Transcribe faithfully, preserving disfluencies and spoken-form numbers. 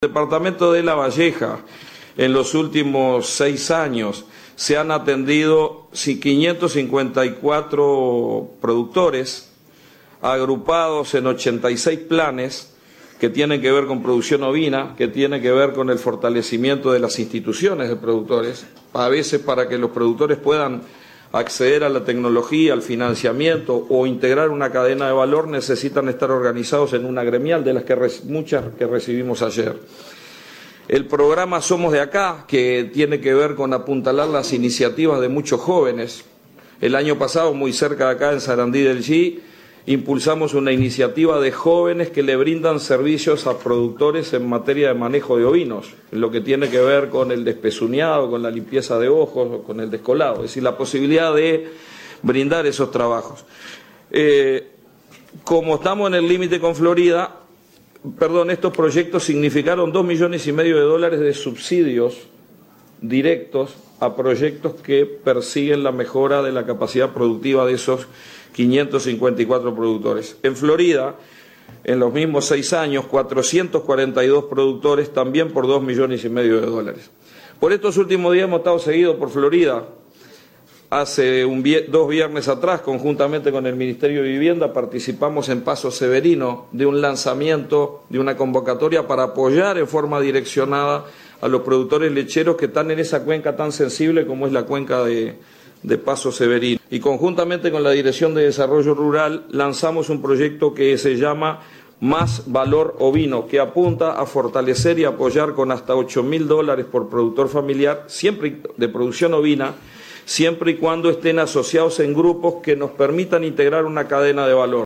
En el departamento de La Valleja, en los últimos seis años, se han atendido quinientos cincuenta y cuatro productores agrupados en ochenta y seis planes que tienen que ver con producción ovina, que tienen que ver con el fortalecimiento de las instituciones de productores, a veces para que los productores puedan acceder a la tecnología, al financiamiento o integrar una cadena de valor, necesitan estar organizados en una gremial, de las que muchas que recibimos ayer. El programa Somos de Acá, que tiene que ver con apuntalar las iniciativas de muchos jóvenes. El año pasado, muy cerca de acá, en Sarandí del G, impulsamos una iniciativa de jóvenes que le brindan servicios a productores en materia de manejo de ovinos, en lo que tiene que ver con el despezuñado, con la limpieza de ojos, con el descolado, es decir, la posibilidad de brindar esos trabajos. Eh, como estamos en el límite con Florida, perdón, estos proyectos significaron dos millones y medio de dólares de subsidios directos a proyectos que persiguen la mejora de la capacidad productiva de esos quinientos cincuenta y cuatro productores. En Florida, en los mismos seis años, cuatrocientos cuarenta y dos productores, también por dos millones y medio de dólares. Por estos últimos días hemos estado seguidos por Florida. Hace un, dos viernes atrás, conjuntamente con el Ministerio de Vivienda, participamos en Paso Severino de un lanzamiento, de una convocatoria para apoyar en forma direccionada a los productores lecheros que están en esa cuenca tan sensible como es la cuenca de, de Paso Severino. Y conjuntamente con la Dirección de Desarrollo Rural lanzamos un proyecto que se llama Más Valor Ovino, que apunta a fortalecer y apoyar con hasta ocho mil dólares por productor familiar, siempre de producción ovina, siempre y cuando estén asociados en grupos que nos permitan integrar una cadena de valor.